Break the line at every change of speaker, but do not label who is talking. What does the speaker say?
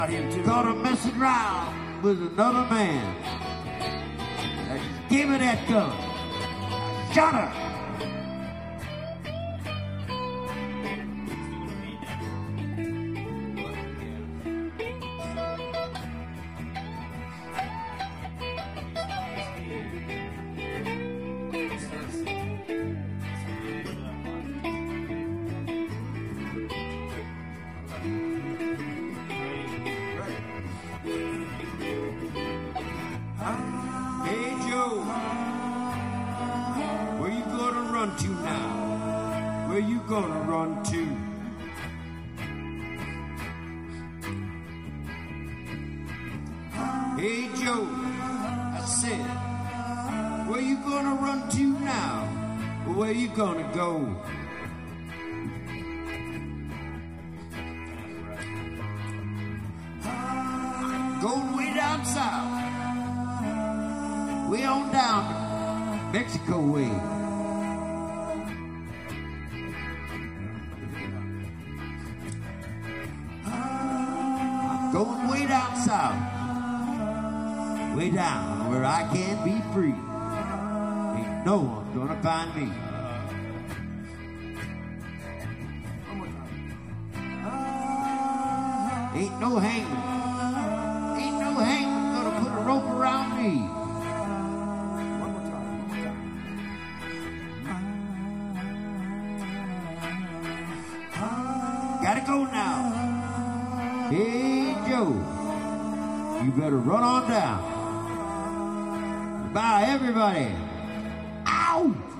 Caught her messing around with another man. I just gave her that gun. I shot her. Hey Joe, where you gonna run to now? Where you gonna run to? Hey Joe, I said, where you gonna run to now? Where you gonna go? Going way down south. Way on down to Mexico way. I'm going way down south. Way down where I can be free. Ain't no one gonna find me. Ain't no hangman. Ain't no hangman gonna put a rope around me. Gotta go now. Hey, Joe, you better run on down. Bye, everybody. Ow!